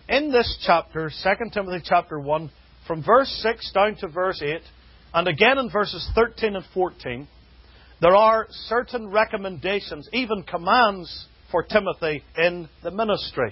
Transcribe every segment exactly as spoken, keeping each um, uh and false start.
In this chapter, Second Timothy chapter one, from verse six down to verse eight, and again in verses thirteen and fourteen, there are certain recommendations, even commands for Timothy in the ministry.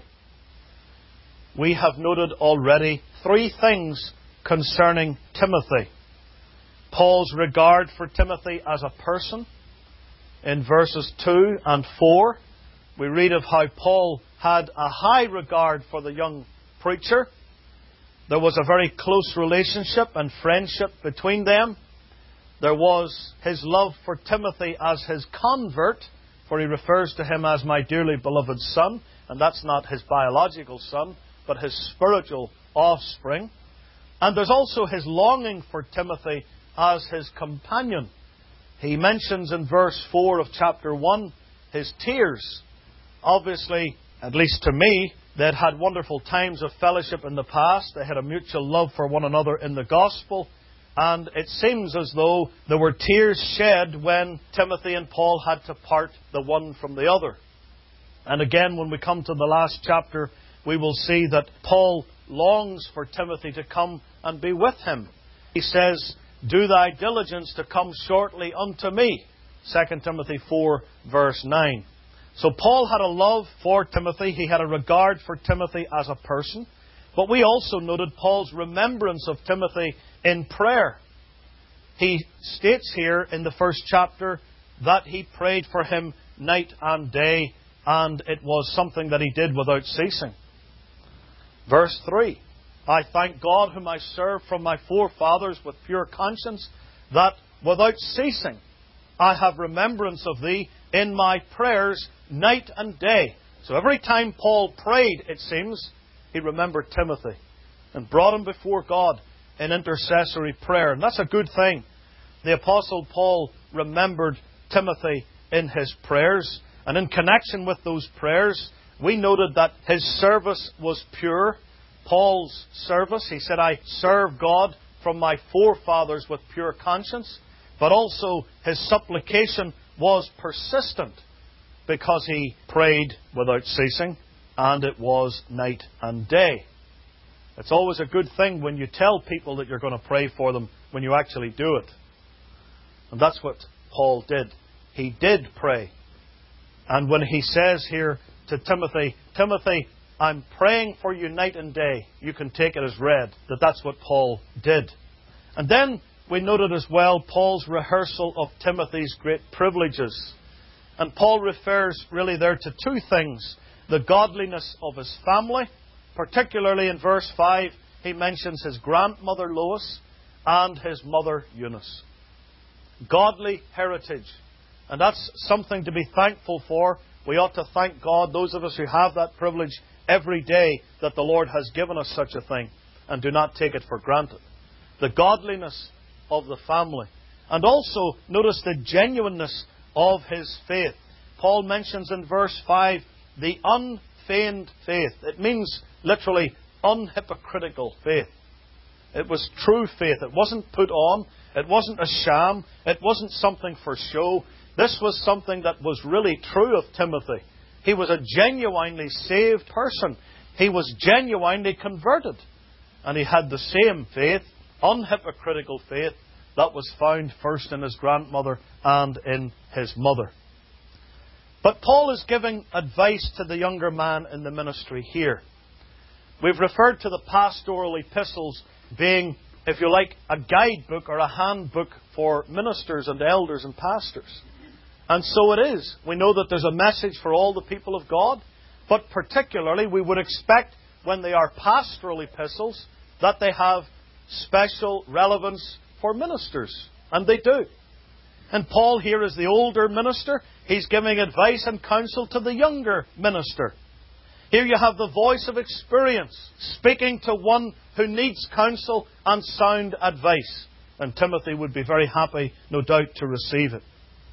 We have noted already three things concerning Timothy. Paul's regard for Timothy as a person. In verses two and four, we read of how Paul had a high regard for the young preacher. There was a very close relationship and friendship between them. There was his love for Timothy as his convert, for he refers to him as my dearly beloved son, and that's not his biological son, but his spiritual offspring. And there's also his longing for Timothy as his companion. He mentions in verse four of chapter one his tears. Obviously, at least to me, they'd had wonderful times of fellowship in the past. They had a mutual love for one another in the gospel. And it seems as though there were tears shed when Timothy and Paul had to part the one from the other. And again, when we come to the last chapter, we will see that Paul longs for Timothy to come and be with him. He says, "Do thy diligence to come shortly unto me." Second Timothy four, verse nine. So Paul had a love for Timothy. He had a regard for Timothy as a person. But we also noted Paul's remembrance of Timothy in prayer. He states here in the first chapter that he prayed for him night and day, and it was something that he did without ceasing. Verse three, "I thank God whom I serve from my forefathers with pure conscience, that without ceasing I have remembrance of thee in my prayers night and day." So every time Paul prayed, it seems, he remembered Timothy and brought him before God in intercessory prayer. And that's a good thing. The Apostle Paul remembered Timothy in his prayers. And in connection with those prayers, we noted that his service was pure. Paul's service, he said, "I serve God from my forefathers with pure conscience." But also his supplication was persistent because he prayed without ceasing, and it was night and day. It's always a good thing when you tell people that you're going to pray for them when you actually do it. And that's what Paul did. He did pray. And when he says here to Timothy, "Timothy, I'm praying for you night and day," you can take it as read that that's what Paul did. And then we noted as well Paul's rehearsal of Timothy's great privileges. And Paul refers really there to two things. The godliness of his family, particularly in verse five, he mentions his grandmother Lois and his mother Eunice. Godly heritage. And that's something to be thankful for. We ought to thank God, those of us who have that privilege, every day that the Lord has given us such a thing, and do not take it for granted. The godliness of the family. And also, notice the genuineness of his faith. Paul mentions in verse five, the unfeigned faith. It means literally unhypocritical faith. It was true faith. It wasn't put on. It wasn't a sham. It wasn't something for show. This was something that was really true of Timothy. He was a genuinely saved person. He was genuinely converted. And he had the same faith, unhypocritical faith, that was found first in his grandmother and in his mother. But Paul is giving advice to the younger man in the ministry here. We've referred to the pastoral epistles being, if you like, a guidebook or a handbook for ministers and elders and pastors. And so it is. We know that there's a message for all the people of God, but particularly we would expect when they are pastoral epistles that they have special relevance for ministers. And they do. And Paul here is the older minister. He's giving advice and counsel to the younger minister. Here you have the voice of experience speaking to one who needs counsel and sound advice. And Timothy would be very happy, no doubt, to receive it.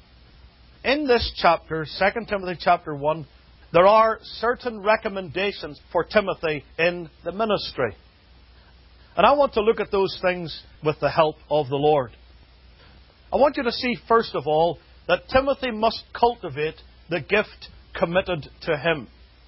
In this chapter, Second Timothy chapter one, there are certain recommendations for Timothy in the ministry. And I want to look at those things with the help of the Lord. I want you to see, first of all, that Timothy must cultivate the gift committed to him.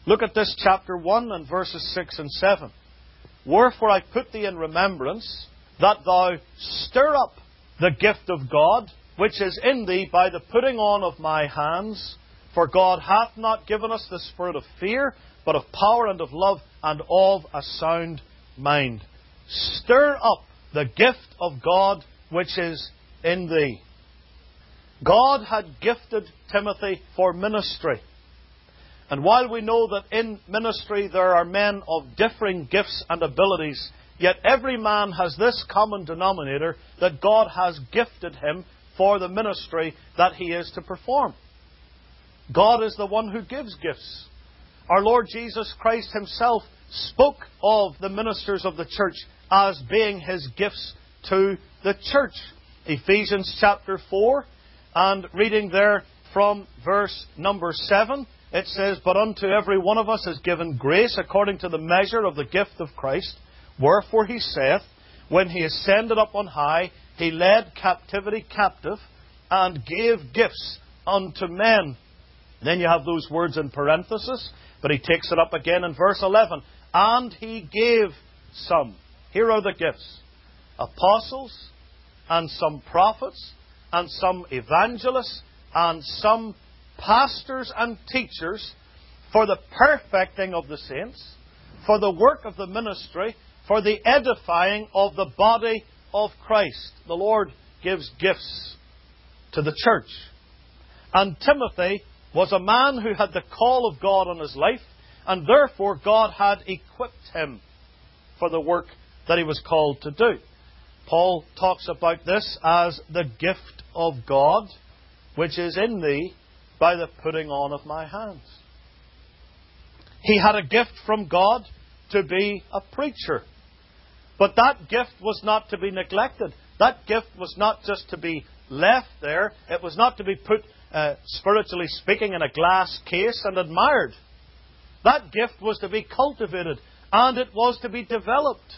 Look at this chapter one and verses six and seven. Wherefore I put thee in remembrance, that thou stir up the gift of God, which is in thee by the putting on of my hands. For God hath not given us the spirit of fear, but of power and of love and of a sound mind. Stir up the gift of God which is in thee. God had gifted Timothy for ministry. And while we know that in ministry there are men of differing gifts and abilities, yet every man has this common denominator, that God has gifted him for the ministry that he is to perform. God is the one who gives gifts. Our Lord Jesus Christ Himself spoke of the ministers of the church as being His gifts to the church. Ephesians chapter four, and reading there from verse number seven, it says, But unto every one of us is given grace according to the measure of the gift of Christ. Wherefore He saith, When He ascended up on high, He led captivity captive, and gave gifts unto men. Then you have those words in parenthesis, but he takes it up again in verse eleven. And He gave some. Here are the gifts. Apostles, and some prophets, and some evangelists, and some pastors and teachers, for the perfecting of the saints, for the work of the ministry, for the edifying of the body of Christ. The Lord gives gifts to the church. And Timothy was a man who had the call of God on his life, and therefore God had equipped him for the work that he was called to do. Paul talks about this as the gift of God, which is in thee by the putting on of my hands. He had a gift from God to be a preacher. But that gift was not to be neglected. That gift was not just to be left there. It was not to be put, uh, spiritually speaking, in a glass case and admired. That gift was to be cultivated, and it was to be developed.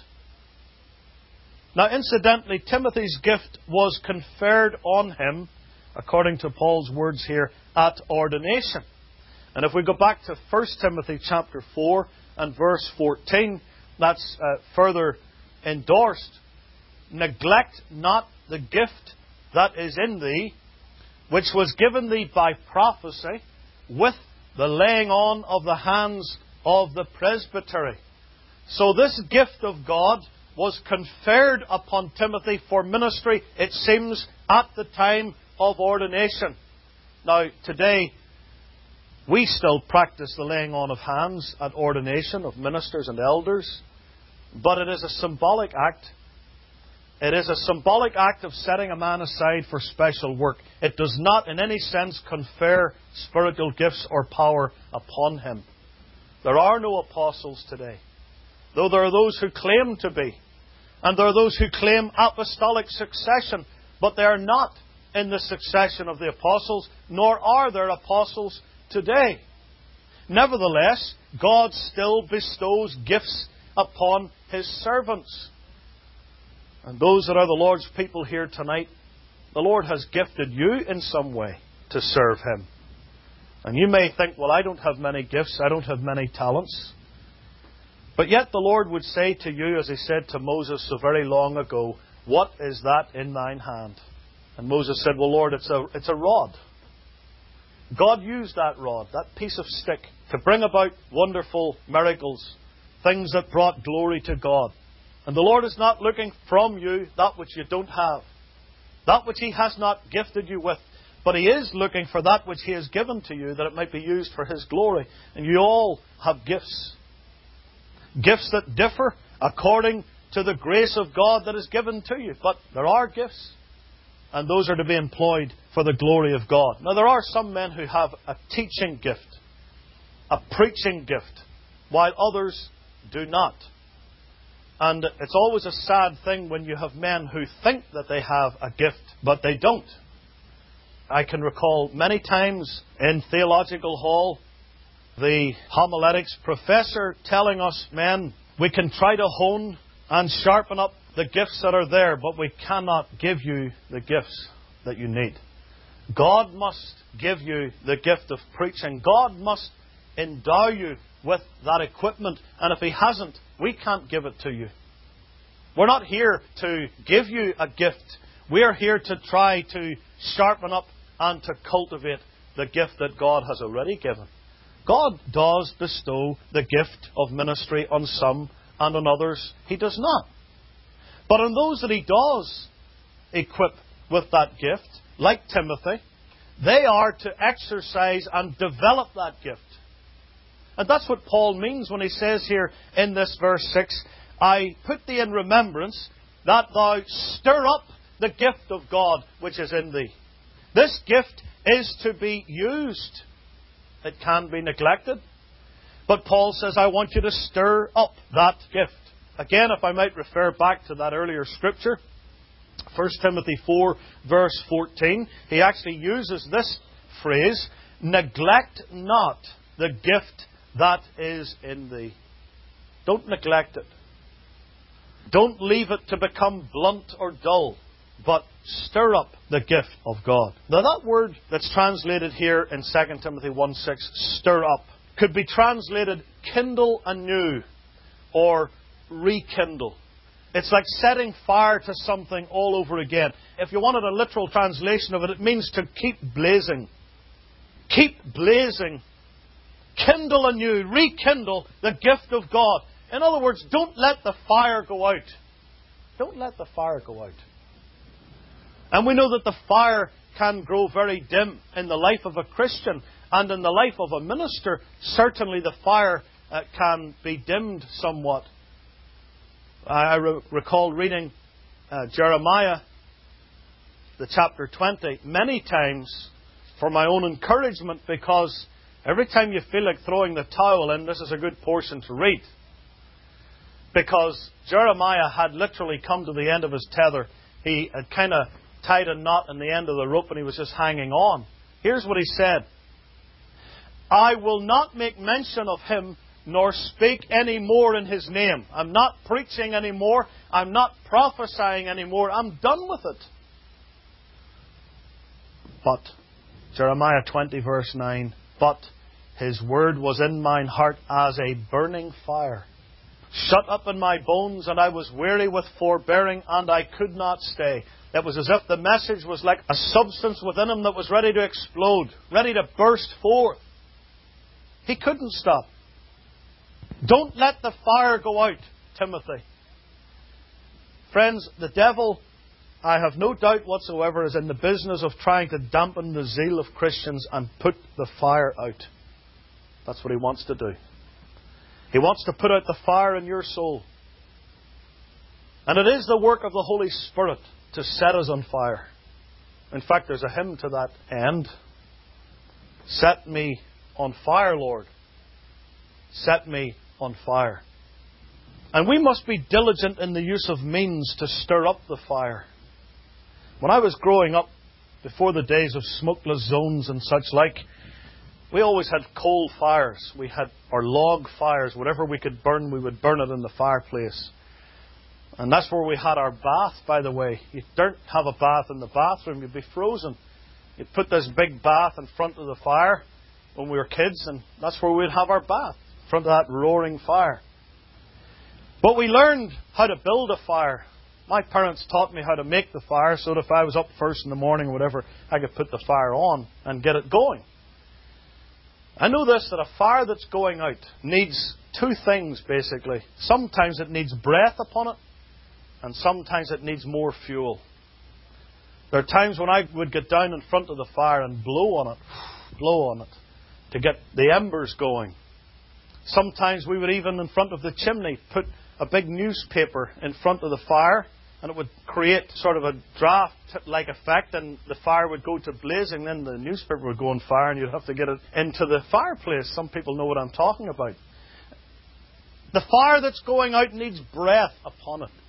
Now, incidentally, Timothy's gift was conferred on him, according to Paul's words here, at ordination. And if we go back to First Timothy chapter four and verse fourteen, that's uh, further endorsed. Neglect not the gift that is in thee, which was given thee by prophecy, with the laying on of the hands of the presbytery. So this gift of God was conferred upon Timothy for ministry, it seems, at the time of ordination. Now, today, we still practice the laying on of hands at ordination of ministers and elders, but it is a symbolic act. It is a symbolic act of setting a man aside for special work. It does not in any sense confer spiritual gifts or power upon him. There are no apostles today, though there are those who claim to be. And there are those who claim apostolic succession, but they are not in the succession of the apostles, nor are there apostles today. Nevertheless, God still bestows gifts upon His servants. And those that are the Lord's people here tonight, the Lord has gifted you in some way to serve Him. And you may think, well, I don't have many gifts, I don't have many talents. But yet the Lord would say to you, as He said to Moses so very long ago, what is that in thine hand? And Moses said, well, Lord, it's a, it's a rod. God used that rod, that piece of stick, to bring about wonderful miracles, things that brought glory to God. And the Lord is not looking from you that which you don't have, that which He has not gifted you with, but He is looking for that which He has given to you, that it might be used for His glory. And you all have gifts. Gifts that differ according to the grace of God that is given to you. But there are gifts, and those are to be employed for the glory of God. Now, there are some men who have a teaching gift, a preaching gift, while others do not. And it's always a sad thing when you have men who think that they have a gift, but they don't. I can recall many times in theological hall, the homiletics professor telling us, men, we can try to hone and sharpen up the gifts that are there, but we cannot give you the gifts that you need. God must give you the gift of preaching. God must endow you with that equipment. And if He hasn't, we can't give it to you. We're not here to give you a gift. We are here to try to sharpen up and to cultivate the gift that God has already given. God does bestow the gift of ministry on some, and on others He does not. But on those that He does equip with that gift, like Timothy, they are to exercise and develop that gift. And that's what Paul means when he says here in this verse six, I put thee in remembrance that thou stir up the gift of God which is in thee. This gift is to be used. It can be neglected. But Paul says, I want you to stir up that gift. Again, if I might refer back to that earlier scripture, First Timothy four, verse fourteen, he actually uses this phrase, neglect not the gift that is in thee. Don't neglect it. Don't leave it to become blunt or dull, but stir up the gift of God. Now that word that's translated here in Second Timothy one six, stir up, could be translated kindle anew or rekindle. It's like setting fire to something all over again. If you wanted a literal translation of it, it means to keep blazing. Keep blazing. Kindle anew, rekindle the gift of God. In other words, don't let the fire go out. Don't let the fire go out. And we know that the fire can grow very dim in the life of a Christian, and in the life of a minister, certainly the fire uh, can be dimmed somewhat. I re- recall reading uh, Jeremiah, the chapter twenty, many times for my own encouragement, because every time you feel like throwing the towel in, this is a good portion to read. Because Jeremiah had literally come to the end of his tether. He had kind of tied a knot in the end of the rope and he was just hanging on. Here's what he said. I will not make mention of him nor speak any more in his name. I'm not preaching anymore. I'm not prophesying anymore. I'm done with it. But, Jeremiah twenty verse nine, but his word was in mine heart as a burning fire, shut up in my bones, and I was weary with forbearing, and I could not stay. It was as if the message was like a substance within him that was ready to explode, ready to burst forth. He couldn't stop. Don't let the fire go out, Timothy. Friends, the devil, I have no doubt whatsoever, is in the business of trying to dampen the zeal of Christians and put the fire out. That's what he wants to do. He wants to put out the fire in your soul. And it is the work of the Holy Spirit to set us on fire. In fact, there's a hymn to that end. Set me on fire, Lord. Set me on fire. And we must be diligent in the use of means to stir up the fire. When I was growing up, before the days of smokeless zones and such like, we always had coal fires. We had our log fires. Whatever we could burn, we would burn it in the fireplace. And that's where we had our bath, by the way. You don't have a bath in the bathroom, you'd be frozen. You'd put this big bath in front of the fire when we were kids, and that's where we'd have our bath, in front of that roaring fire. But we learned how to build a fire. My parents taught me how to make the fire, so that if I was up first in the morning or whatever, I could put the fire on and get it going. I know this, that a fire that's going out needs two things, basically. Sometimes it needs breath upon it, and sometimes it needs more fuel. There are times when I would get down in front of the fire and blow on it, blow on it, to get the embers going. Sometimes we would even, in front of the chimney, put a big newspaper in front of the fire, and it would create sort of a draft-like effect, and the fire would go to blazing, then the newspaper would go on fire, and you'd have to get it into the fireplace. Some people know what I'm talking about. The fire that's going out needs breath upon it.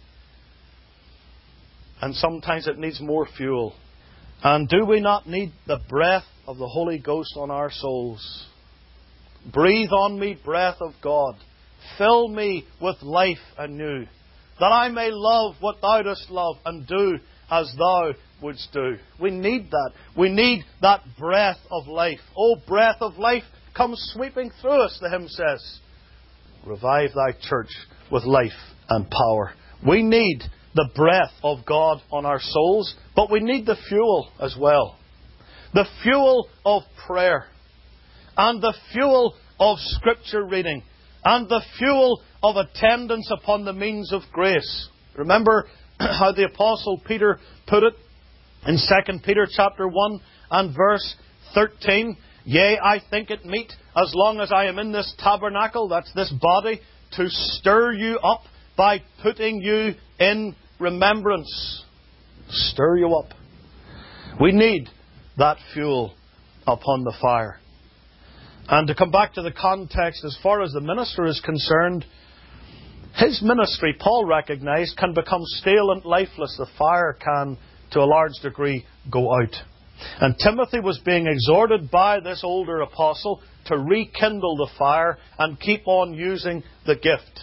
And sometimes it needs more fuel. And do we not need the breath of the Holy Ghost on our souls? Breathe on me, breath of God. Fill me with life anew, that I may love what Thou dost love and do as Thou wouldst do. We need that. We need that breath of life. Oh, breath of life, comes sweeping through us, the hymn says. Revive thy church with life and power. We need the breath of God on our souls, but we need the fuel as well. The fuel of prayer, and the fuel of Scripture reading, and the fuel of attendance upon the means of grace. Remember how the Apostle Peter put it in Second Peter chapter one and verse thirteen. Yea, I think it meet, as long as I am in this tabernacle, that's this body, to stir you up by putting you in remembrance. Stir you up. We need that fuel upon the fire. And to come back to the context, as far as the minister is concerned, his ministry, Paul recognized, can become stale and lifeless. The fire can, to a large degree, go out. And Timothy was being exhorted by this older apostle to rekindle the fire and keep on using the gift.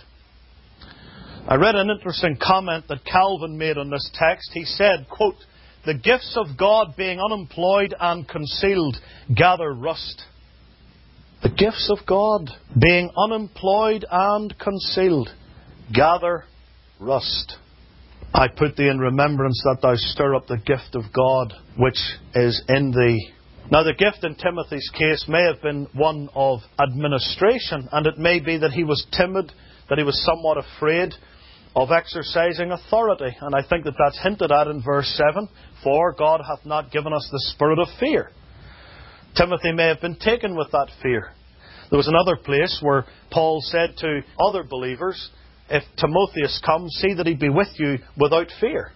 I read an interesting comment that Calvin made on this text. He said, quote, "The gifts of God being unemployed and concealed gather rust." The gifts of God being unemployed and concealed gather rust. I put thee in remembrance that thou stir up the gift of God which is in thee. Now the gift in Timothy's case may have been one of administration, and it may be that he was timid, that he was somewhat afraid of exercising authority. And I think that that's hinted at in verse seven. For God hath not given us the spirit of fear. Timothy may have been taken with that fear. There was another place where Paul said to other believers, if Timotheus comes, see that he be with you without fear.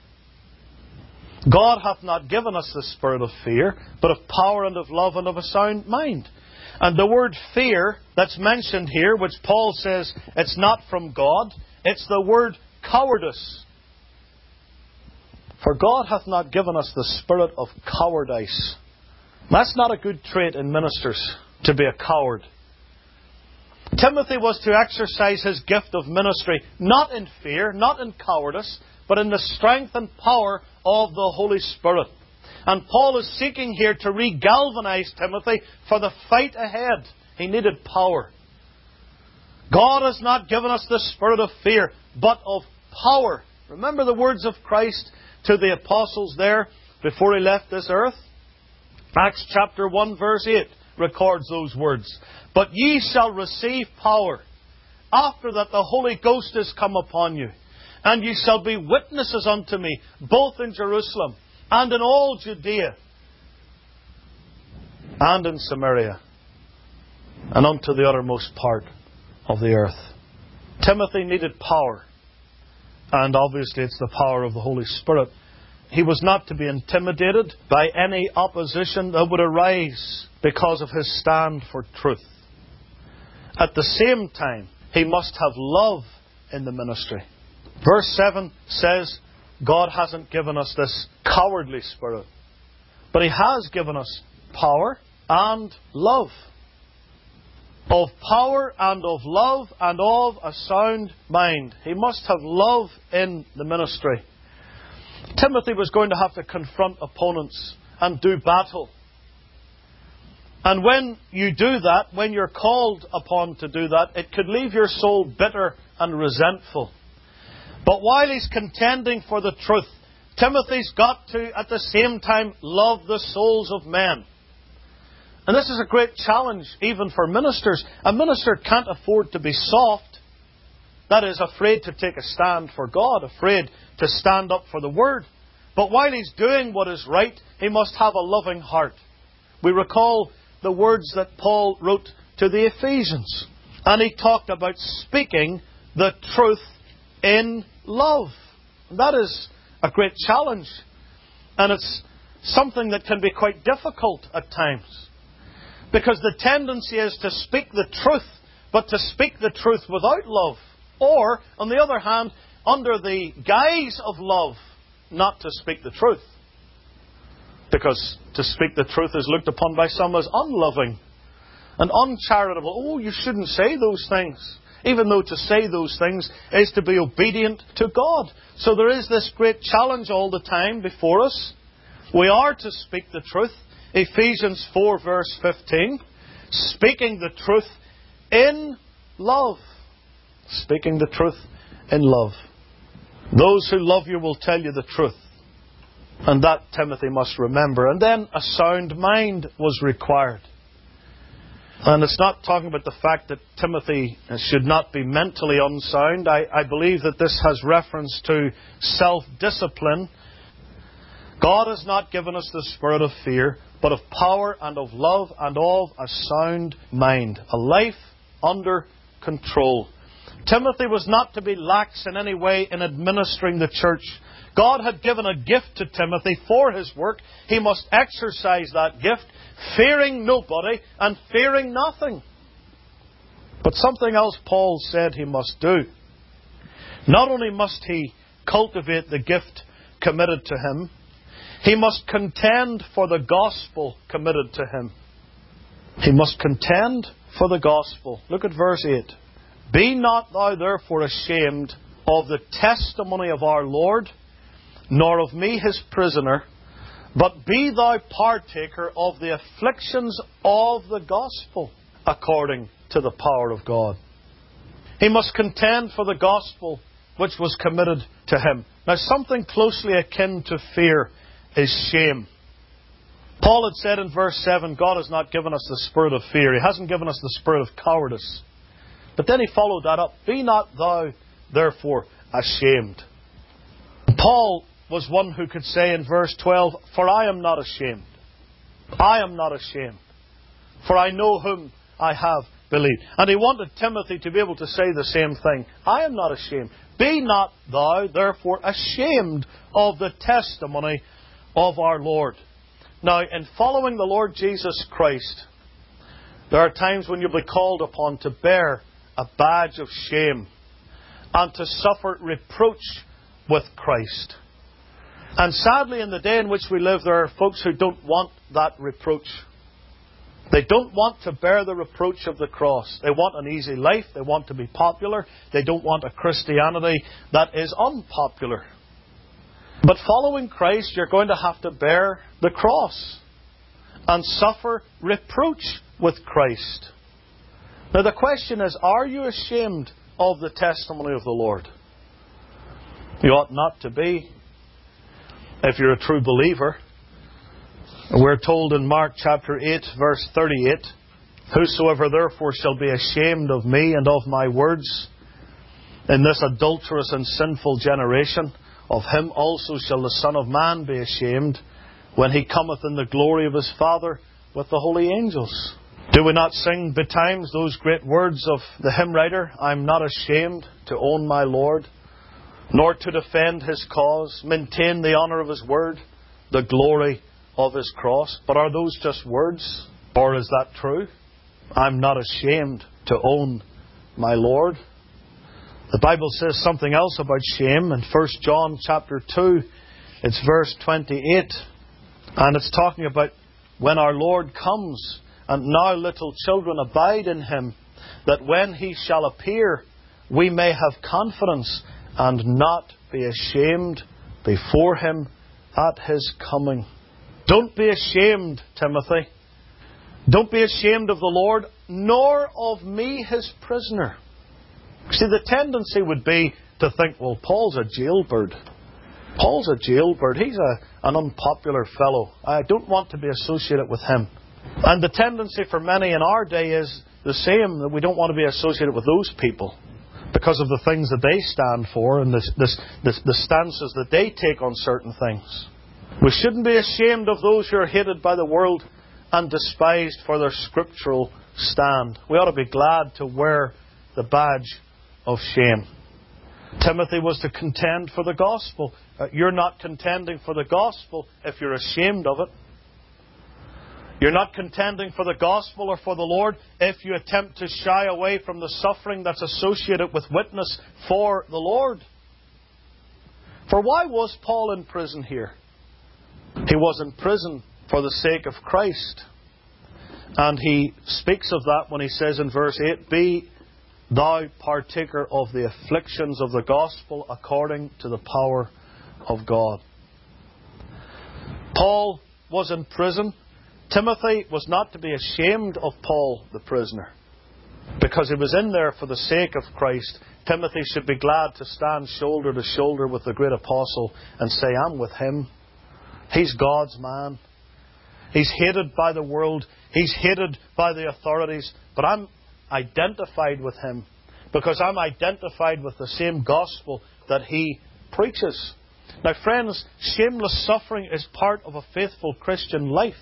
God hath not given us the spirit of fear, but of power and of love and of a sound mind. And the word fear that's mentioned here, which Paul says it's not from God, it's the word cowardice. For God hath not given us the spirit of cowardice. That's not a good trait in ministers, to be a coward. Timothy was to exercise his gift of ministry not in fear, not in cowardice, but in the strength and power of the Holy Spirit. And Paul is seeking here to re-galvanize Timothy for the fight ahead. He needed power. God has not given us the spirit of fear, but of power. Remember the words of Christ to the apostles there before He left this earth? Acts chapter one verse eight records those words. But ye shall receive power after that the Holy Ghost is come upon you. And ye shall be witnesses unto me, both in Jerusalem and in all Judea and in Samaria and unto the uttermost part of the earth. Timothy needed power. And obviously it's the power of the Holy Spirit. He was not to be intimidated by any opposition that would arise because of his stand for truth. At the same time, he must have love in the ministry. Verse seven says, God hasn't given us this cowardly spirit, but He has given us power and love. Of power and of love and of a sound mind. He must have love in the ministry. Timothy was going to have to confront opponents and do battle. And when you do that, when you're called upon to do that, it could leave your soul bitter and resentful. But while he's contending for the truth, Timothy's got to, at the same time, love the souls of men. And this is a great challenge even for ministers. A minister can't afford to be soft. That is, afraid to take a stand for God, afraid to stand up for the Word. But while he's doing what is right, he must have a loving heart. We recall the words that Paul wrote to the Ephesians. And he talked about speaking the truth in love. And that is a great challenge. And it's something that can be quite difficult at times. Because the tendency is to speak the truth, but to speak the truth without love. Or, on the other hand, under the guise of love, not to speak the truth. Because to speak the truth is looked upon by some as unloving and uncharitable. Oh, you shouldn't say those things. Even though to say those things is to be obedient to God. So there is this great challenge all the time before us. We are to speak the truth. Ephesians four verse fifteen speaking the truth in love. Speaking the truth in love. Those who love you will tell you the truth. And that Timothy must remember. And then a sound mind was required. And it's not talking about the fact that Timothy should not be mentally unsound. I, I believe that this has reference to self-discipline. God has not given us the spirit of fear, but of power and of love and of a sound mind. A life under control. Timothy was not to be lax in any way in administering the church. God had given a gift to Timothy for his work. He must exercise that gift, fearing nobody and fearing nothing. But something else Paul said he must do. Not only must he cultivate the gift committed to him, he must contend for the gospel committed to him. He must contend for the gospel. Look at verse eight. Be not thou therefore ashamed of the testimony of our Lord, nor of me his prisoner, but be thou partaker of the afflictions of the gospel, according to the power of God. He must contend for the gospel which was committed to him. Now, something closely akin to fear is shame. Paul had said in verse seven, God has not given us the spirit of fear. He hasn't given us the spirit of cowardice. But then he followed that up. Be not thou therefore ashamed. Paul was one who could say in verse twelve, for I am not ashamed. I am not ashamed. For I know whom I have believed. And he wanted Timothy to be able to say the same thing. I am not ashamed. Be not thou therefore ashamed of the testimony of our Lord. Now, in following the Lord Jesus Christ, there are times when you'll be called upon to bear a badge of shame and to suffer reproach with Christ. And sadly, in the day in which we live, there are folks who don't want that reproach. They don't want to bear the reproach of the cross. They want an easy life. They want to be popular. They don't want a Christianity that is unpopular. But following Christ, you're going to have to bear the cross and suffer reproach with Christ. Now the question is, are you ashamed of the testimony of the Lord? You ought not to be, if you're a true believer. We're told in Mark chapter eight, verse thirty-eight, whosoever therefore shall be ashamed of me and of my words in this adulterous and sinful generation, of him also shall the Son of Man be ashamed when he cometh in the glory of his Father with the holy angels. Do we not sing betimes those great words of the hymn writer, I'm not ashamed to own my Lord, nor to defend his cause, maintain the honour of his word, the glory of his cross? But are those just words? Or is that true? I'm not ashamed to own my Lord. The Bible says something else about shame in First John chapter two. It's verse twenty-eight. And it's talking about when our Lord comes, and now little children abide in him, that when he shall appear, we may have confidence and not be ashamed before him at his coming. Don't be ashamed, Timothy. Don't be ashamed of the Lord, nor of me his prisoner. See, the tendency would be to think, well, Paul's a jailbird. Paul's a jailbird. He's a, an unpopular fellow. I don't want to be associated with him. And the tendency for many in our day is the same, that we don't want to be associated with those people because of the things that they stand for and this, this, this, the stances that they take on certain things. We shouldn't be ashamed of those who are hated by the world and despised for their scriptural stand. We ought to be glad to wear the badge of shame. Timothy was to contend for the gospel. Uh, you're not contending for the gospel if you're ashamed of it. You're not contending for the gospel or for the Lord if you attempt to shy away from the suffering that's associated with witness for the Lord. For why was Paul in prison here? He was in prison for the sake of Christ. And he speaks of that when he says in verse eight, be thou partaker of the afflictions of the gospel according to the power of God. Paul was in prison Timothy was not to be ashamed of Paul the prisoner, because he was in there for the sake of Christ. Timothy should be glad to stand shoulder to shoulder with the great apostle and say, I'm with him. He's God's man. He's hated by the world. He's hated by the authorities. But I'm identified with him because I'm identified with the same gospel that he preaches. Now, friends, shameless suffering is part of a faithful Christian life.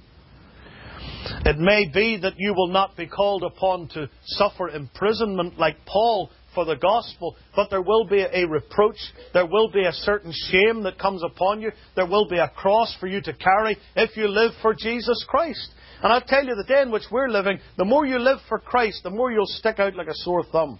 It may be that you will not be called upon to suffer imprisonment like Paul for the gospel, but there will be a reproach, there will be a certain shame that comes upon you, there will be a cross for you to carry if you live for Jesus Christ. And I tell you, the day in which we're living, the more you live for Christ, the more you'll stick out like a sore thumb.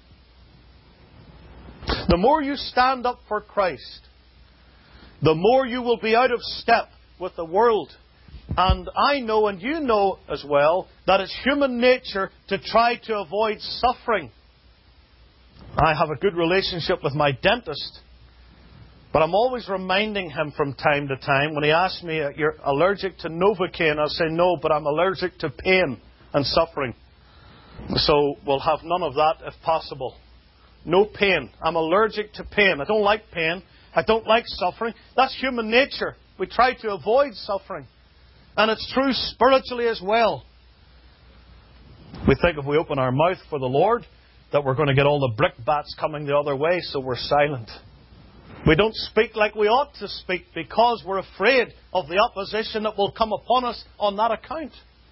The more you stand up for Christ, the more you will be out of step with the world. And I know, and you know as well, that it's human nature to try to avoid suffering. I have a good relationship with my dentist, but I'm always reminding him from time to time when he asks me, you're allergic to Novocaine, I'll say no, but I'm allergic to pain and suffering. So we'll have none of that if possible. No pain. I'm allergic to pain. I don't like pain. I don't like suffering. That's human nature. We try to avoid suffering. And it's true spiritually as well. We think if we open our mouth for the Lord, that we're going to get all the brickbats coming the other way, so we're silent. We don't speak like we ought to speak because we're afraid of the opposition that will come upon us on that account.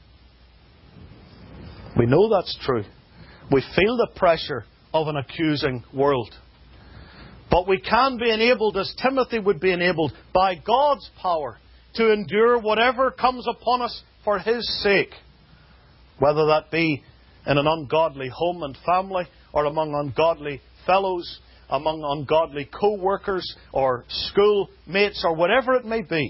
We know that's true. We feel the pressure of an accusing world. But we can be enabled, as Timothy would be enabled, by God's power, to endure whatever comes upon us for His sake. Whether that be in an ungodly home and family, or among ungodly fellows, among ungodly co-workers, or school mates, or whatever it may be.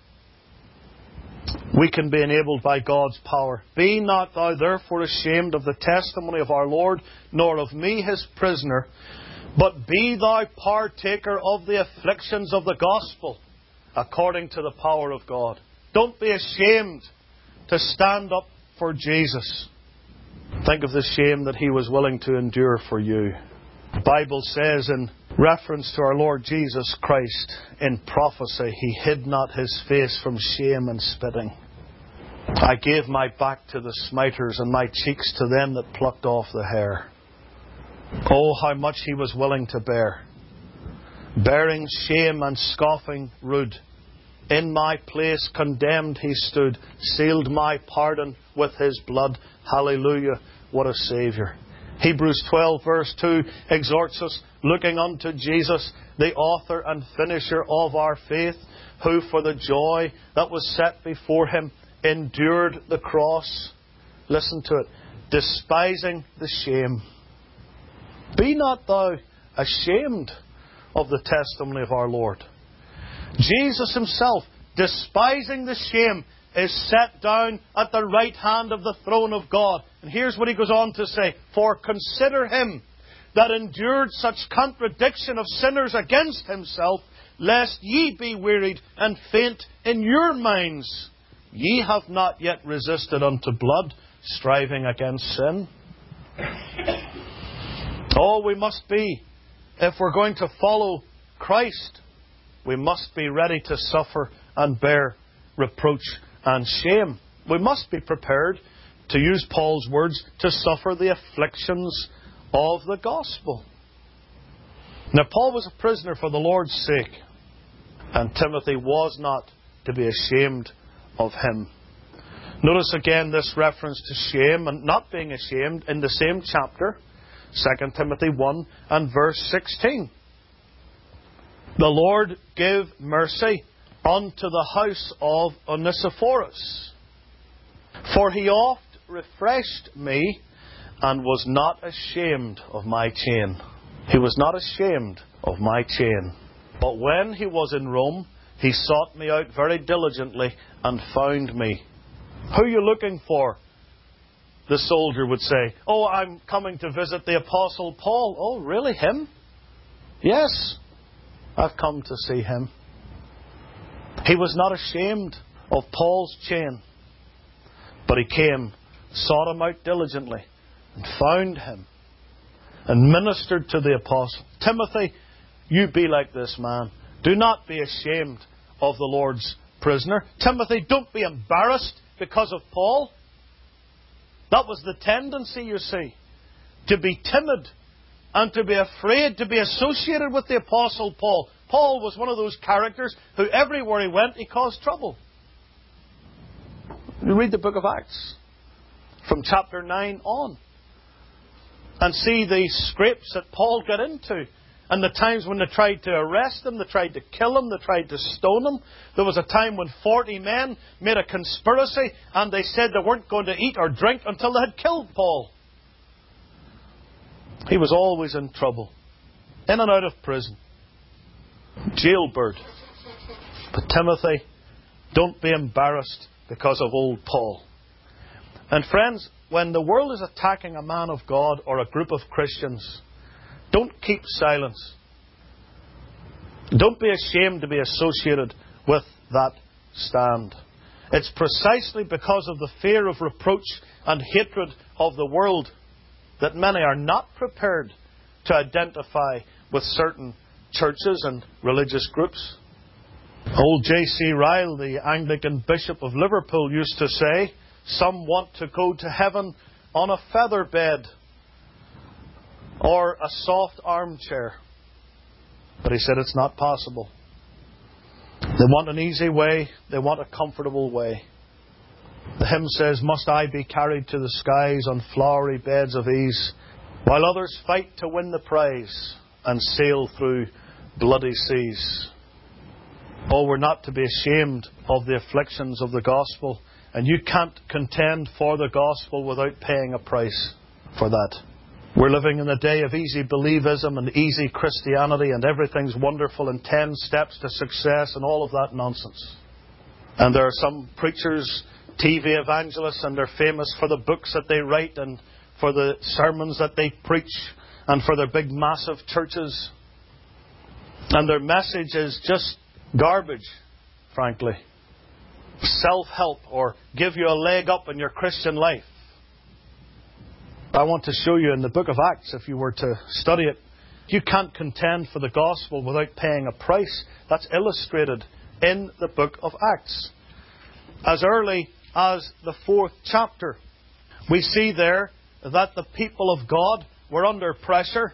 We can be enabled by God's power. Be not thou therefore ashamed of the testimony of our Lord, nor of me his prisoner, but be thou partaker of the afflictions of the gospel, according to the power of God. Don't be ashamed to stand up for Jesus. Think of the shame that He was willing to endure for you. The Bible says in reference to our Lord Jesus Christ, in prophecy, He hid not His face from shame and spitting. I gave my back to the smiters and my cheeks to them that plucked off the hair. Oh, how much He was willing to bear. Bearing shame and scoffing rude. In my place condemned He stood, sealed my pardon with His blood. Hallelujah, what a Saviour. Hebrews twelve verse two exhorts us, looking unto Jesus, the author and finisher of our faith, who for the joy that was set before Him endured the cross. Listen to it. Despising the shame. Be not thou ashamed of the testimony of our Lord. Jesus Himself, despising the shame, is set down at the right hand of the throne of God. And here's what He goes on to say. For consider Him that endured such contradiction of sinners against Himself, lest ye be wearied and faint in your minds. Ye have not yet resisted unto blood, striving against sin. Oh, we must be, if we're going to follow Christ, we must be ready to suffer and bear reproach and shame. We must be prepared, to use Paul's words, to suffer the afflictions of the gospel. Now, Paul was a prisoner for the Lord's sake, and Timothy was not to be ashamed of him. Notice again this reference to shame and not being ashamed in the same chapter, Second Timothy one and verse sixteen. The Lord give mercy unto the house of Onesiphorus, for he oft refreshed me, and was not ashamed of my chain. He was not ashamed of my chain. But when he was in Rome, he sought me out very diligently, and found me. Who are you looking for? The soldier would say. Oh, I'm coming to visit the Apostle Paul. Oh, really? Him? Yes, I've come to see him. He was not ashamed of Paul's chain. But he came, sought him out diligently, and found him, and ministered to the apostle. Timothy, you be like this man. Do not be ashamed of the Lord's prisoner. Timothy, don't be embarrassed because of Paul. That was the tendency, you see, to be timid and to be afraid to be associated with the Apostle Paul. Paul was one of those characters who everywhere he went, he caused trouble. You read the book of Acts from chapter nine on and see the scrapes that Paul got into. And the times when they tried to arrest him, they tried to kill him, they tried to stone him. There was a time when forty men made a conspiracy and they said they weren't going to eat or drink until they had killed Paul. He was always in trouble. In and out of prison. Jailbird. But Timothy, don't be embarrassed because of old Paul. And friends, when the world is attacking a man of God or a group of Christians, don't keep silence. Don't be ashamed to be associated with that stand. It's precisely because of the fear of reproach and hatred of the world that many are not prepared to identify with certain churches and religious groups. Old J C Ryle, the Anglican Bishop of Liverpool, used to say, some want to go to heaven on a feather bed or a soft armchair. But he said it's not possible. They want an easy way. They want a comfortable way. The hymn says, must I be carried to the skies on flowery beds of ease, while others fight to win the prize and sail through bloody seas. Oh, we're not to be ashamed of the afflictions of the gospel. And you can't contend for the gospel without paying a price for that. We're living in a day of easy believism and easy Christianity and everything's wonderful and ten steps to success and all of that nonsense. And there are some preachers, T V evangelists, and they're famous for the books that they write and for the sermons that they preach and for their big massive churches. And their message is just garbage, frankly. Self-help or give you a leg up in your Christian life. I want to show you in the book of Acts, if you were to study it, you can't contend for the gospel without paying a price. That's illustrated in the book of Acts. As early as the fourth chapter, we see there that the people of God were under pressure.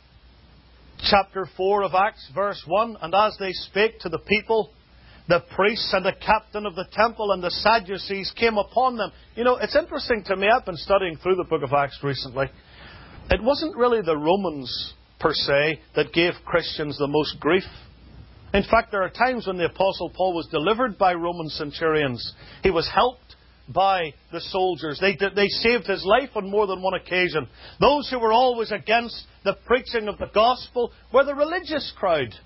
Chapter four of Acts, verse one, and as they spake to the people, the priests and the captain of the temple and the Sadducees came upon them. You know, it's interesting to me, I've been studying through the book of Acts recently. It wasn't really the Romans, per se, that gave Christians the most grief. In fact, there are times when the Apostle Paul was delivered by Roman centurions. He was helped by the soldiers. They, they saved his life on more than one occasion. Those who were always against the preaching of the gospel were the religious crowd.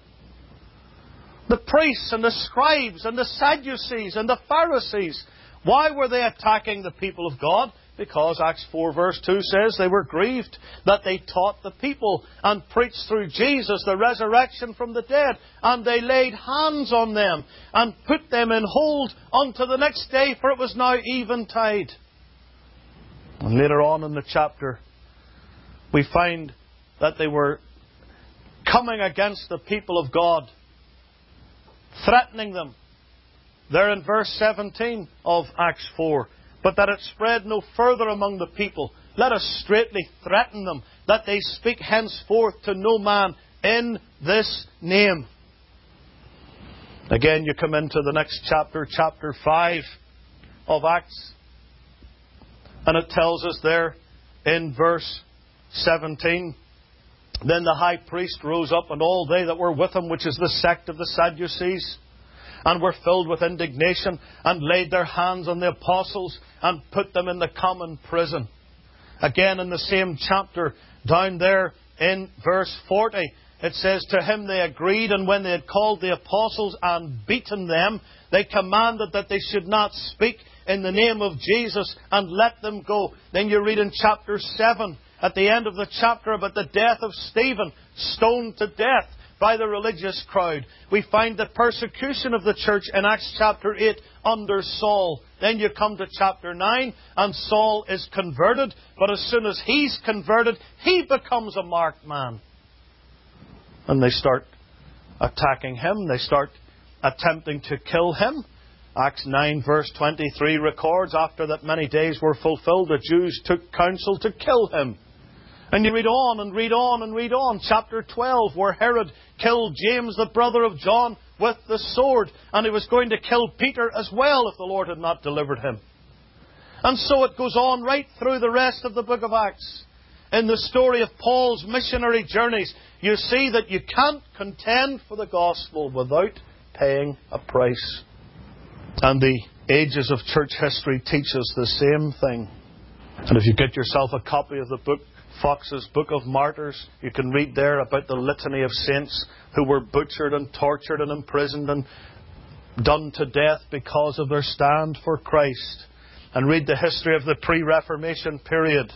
The priests and the scribes and the Sadducees and the Pharisees. Why were they attacking the people of God? Because Acts four verse two says they were grieved that they taught the people and preached through Jesus the resurrection from the dead. And they laid hands on them and put them in hold unto the next day, for it was now eventide. And later on in the chapter, we find that they were coming against the people of God, threatening them. There in verse seventeen of Acts four. But that it spread no further among the people, let us straitly threaten them, that they speak henceforth to no man in this name. Again, you come into the next chapter, chapter five of Acts. And it tells us there in verse seventeen, then the high priest rose up, and all they that were with him, which is the sect of the Sadducees, and were filled with indignation, and laid their hands on the apostles, and put them in the common prison. Again, in the same chapter, down there in verse forty, it says, to him they agreed, and when they had called the apostles and beaten them, they commanded that they should not speak in the name of Jesus, and let them go. Then you read in chapter seven, at the end of the chapter, about the death of Stephen, stoned to death. by the religious crowd. We find the persecution of the church in Acts chapter eight under Saul. Then you come to chapter nine and Saul is converted. But as soon as he's converted, he becomes a marked man. And they start attacking him. They start attempting to kill him. Acts nine verse twenty-three records, after that many days were fulfilled, the Jews took counsel to kill him. And you read on and read on and read on. Chapter twelve, where Herod killed James, the brother of John, with the sword. And he was going to kill Peter as well if the Lord had not delivered him. And so it goes on right through the rest of the book of Acts. In the story of Paul's missionary journeys, you see that you can't contend for the gospel without paying a price. And the ages of church history teach us the same thing. And if you get yourself a copy of the book, Fox's Book of Martyrs, you can read there about the litany of saints who were butchered and tortured and imprisoned and done to death because of their stand for Christ. And read the history of the pre-Reformation period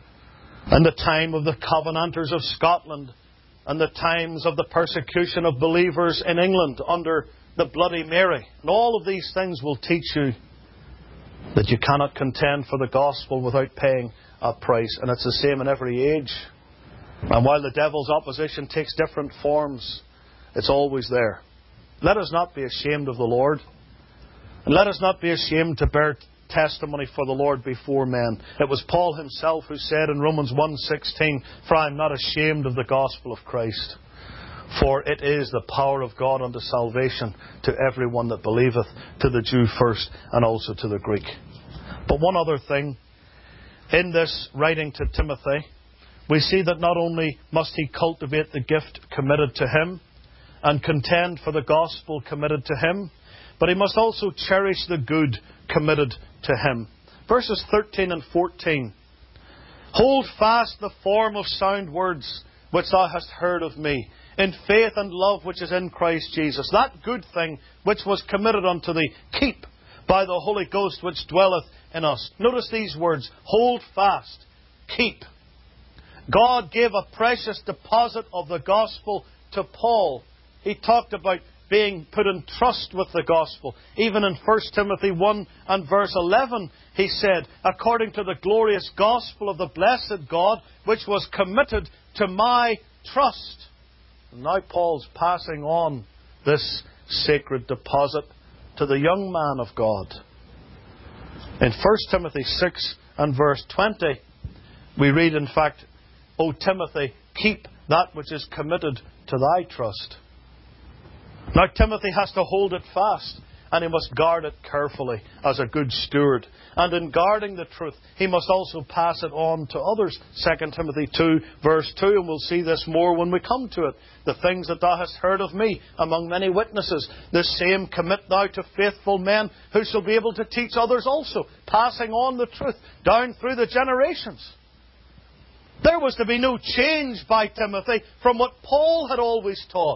and the time of the Covenanters of Scotland and the times of the persecution of believers in England under the Bloody Mary. And all of these things will teach you that you cannot contend for the gospel without paying a price. And it's the same in every age. And while the devil's opposition takes different forms, it's always there. Let us not be ashamed of the Lord. And let us not be ashamed to bear testimony for the Lord before men. It was Paul himself who said in Romans one sixteen, "For I am not ashamed of the gospel of Christ. For it is the power of God unto salvation to everyone that believeth, to the Jew first, and also to the Greek." But one other thing, in this writing to Timothy, we see that not only must he cultivate the gift committed to him, and contend for the gospel committed to him, but he must also cherish the good committed to him. Verses thirteen and fourteen. "Hold fast the form of sound words which thou hast heard of me, in faith and love which is in Christ Jesus. That good thing which was committed unto thee, keep by the Holy Ghost which dwelleth in us." Notice these words, hold fast, keep. God gave a precious deposit of the gospel to Paul. He talked about being put in trust with the gospel. Even in First Timothy one and verse eleven, he said, "According to the glorious gospel of the blessed God, which was committed to my trust." And now Paul's passing on this sacred deposit to the young man of God. In First Timothy six and verse twenty, we read, in fact, "O Timothy, keep that which is committed to thy trust." Now Timothy has to hold it fast, and he must guard it carefully as a good steward. And in guarding the truth, he must also pass it on to others. Second Timothy two verse two, and we'll see this more when we come to it. "The things that thou hast heard of me among many witnesses, the same commit thou to faithful men, who shall be able to teach others also," passing on the truth down through the generations. There was to be no change by Timothy from what Paul had always taught.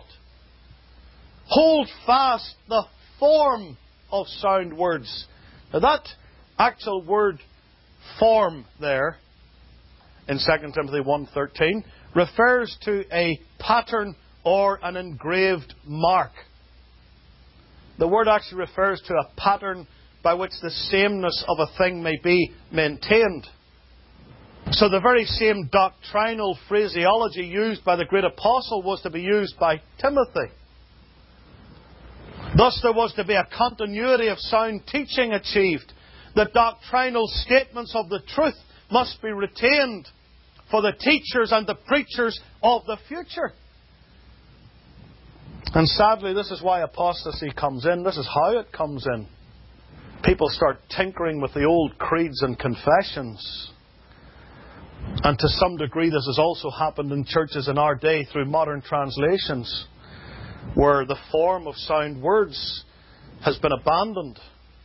Hold fast the form of sound words. Now that actual word form there in Second Timothy one thirteen refers to a pattern or an engraved mark. The word actually refers to a pattern by which the sameness of a thing may be maintained. So the very same doctrinal phraseology used by the great apostle was to be used by Timothy. Thus there was to be a continuity of sound teaching achieved. The doctrinal statements of the truth must be retained for the teachers and the preachers of the future. And sadly, this is why apostasy comes in. This is how it comes in. People start tinkering with the old creeds and confessions. And to some degree this has also happened in churches in our day through modern translations, where the form of sound words has been abandoned.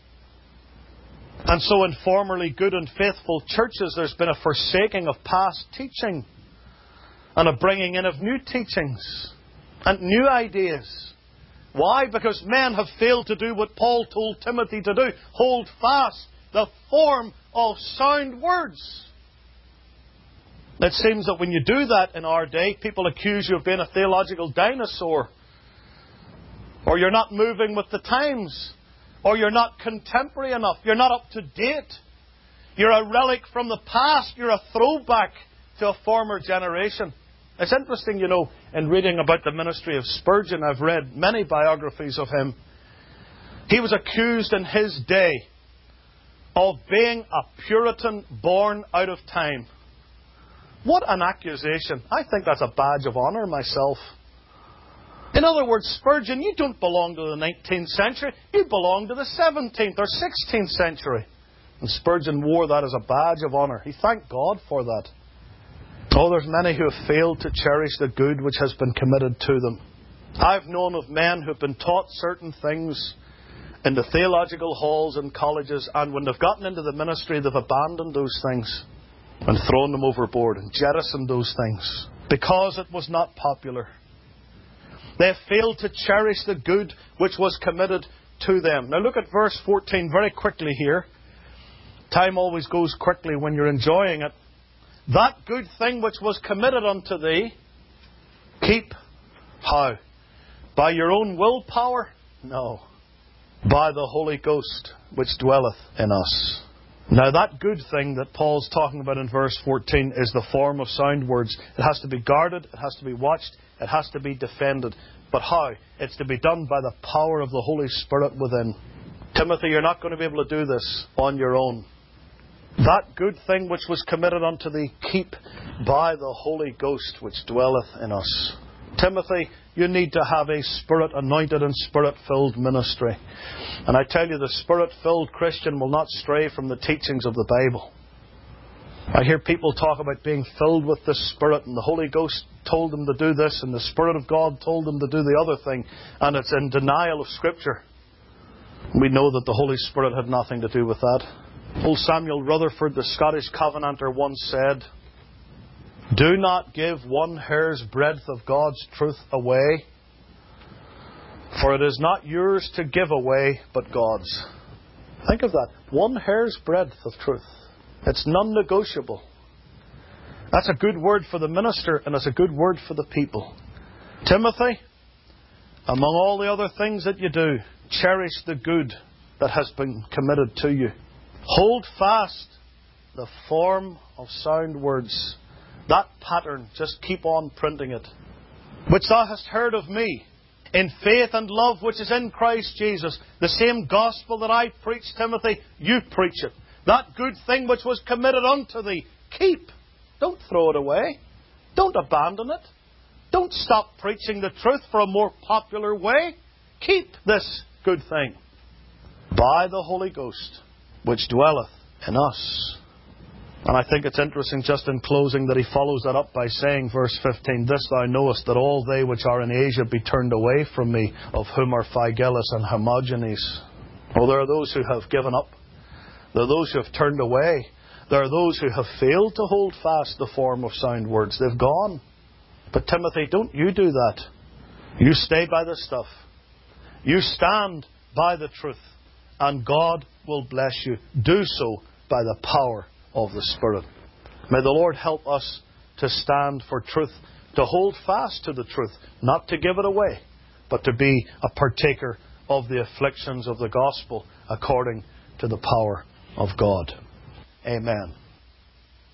And so in formerly good and faithful churches there's been a forsaking of past teaching and a bringing in of new teachings and new ideas. Why? Because men have failed to do what Paul told Timothy to do. Hold fast the form of sound words. It seems that when you do that in our day, people accuse you of being a theological dinosaur. Or you're not moving with the times. Or you're not contemporary enough. You're not up to date. You're a relic from the past. You're a throwback to a former generation. It's interesting, you know, in reading about the ministry of Spurgeon, I've read many biographies of him. He was accused in his day of being a Puritan born out of time. What an accusation. I think that's a badge of honour myself. In other words, Spurgeon, you don't belong to the nineteenth century. You belong to the seventeenth or sixteenth century. And Spurgeon wore that as a badge of honour. He thanked God for that. Oh, there's many who have failed to cherish the good which has been committed to them. I've known of men who have been taught certain things in the theological halls and colleges, and when they've gotten into the ministry, they've abandoned those things and thrown them overboard and jettisoned those things because it was not popular. They have failed to cherish the good which was committed to them. Now look at verse fourteen very quickly here. Time always goes quickly when you're enjoying it. That good thing which was committed unto thee, keep how? By your own willpower? No. By the Holy Ghost which dwelleth in us. Now that good thing that Paul's talking about in verse fourteen is the form of sound words. It has to be guarded, it has to be watched, it has to be defended. But how? It's to be done by the power of the Holy Spirit within. Timothy, you're not going to be able to do this on your own. That good thing which was committed unto thee, keep by the Holy Ghost which dwelleth in us. Timothy, you need to have a Spirit-anointed and Spirit-filled ministry. And I tell you, the Spirit-filled Christian will not stray from the teachings of the Bible. I hear people talk about being filled with the Spirit, and the Holy Ghost told them to do this, and the Spirit of God told them to do the other thing, and it's in denial of Scripture. We know that the Holy Spirit had nothing to do with that. Old Samuel Rutherford, the Scottish Covenanter, once said, "Do not give one hair's breadth of God's truth away, for it is not yours to give away, but God's." Think of that. One hair's breadth of truth. It's non-negotiable. That's a good word for the minister, and it's a good word for the people. Timothy, among all the other things that you do, cherish the good that has been committed to you. Hold fast the form of sound words. That pattern, just keep on printing it. Which thou hast heard of me, in faith and love which is in Christ Jesus. The same gospel that I preach, Timothy, you preach it. That good thing which was committed unto thee, keep. Don't throw it away. Don't abandon it. Don't stop preaching the truth for a more popular way. Keep this good thing by the Holy Ghost which dwelleth in us. And I think it's interesting just in closing that he follows that up by saying, verse fifteen, "This thou knowest, that all they which are in Asia be turned away from me, of whom are Phygellus and Hermogenes." Oh, there are those who have given up. There are those who have turned away. There are those who have failed to hold fast the form of sound words. They've gone. But Timothy, don't you do that. You stay by the stuff. You stand by the truth. And God will bless you. Do so by the power of the Spirit. May the Lord help us to stand for truth, to hold fast to the truth, not to give it away, but to be a partaker of the afflictions of the gospel according to the power of God. Amen.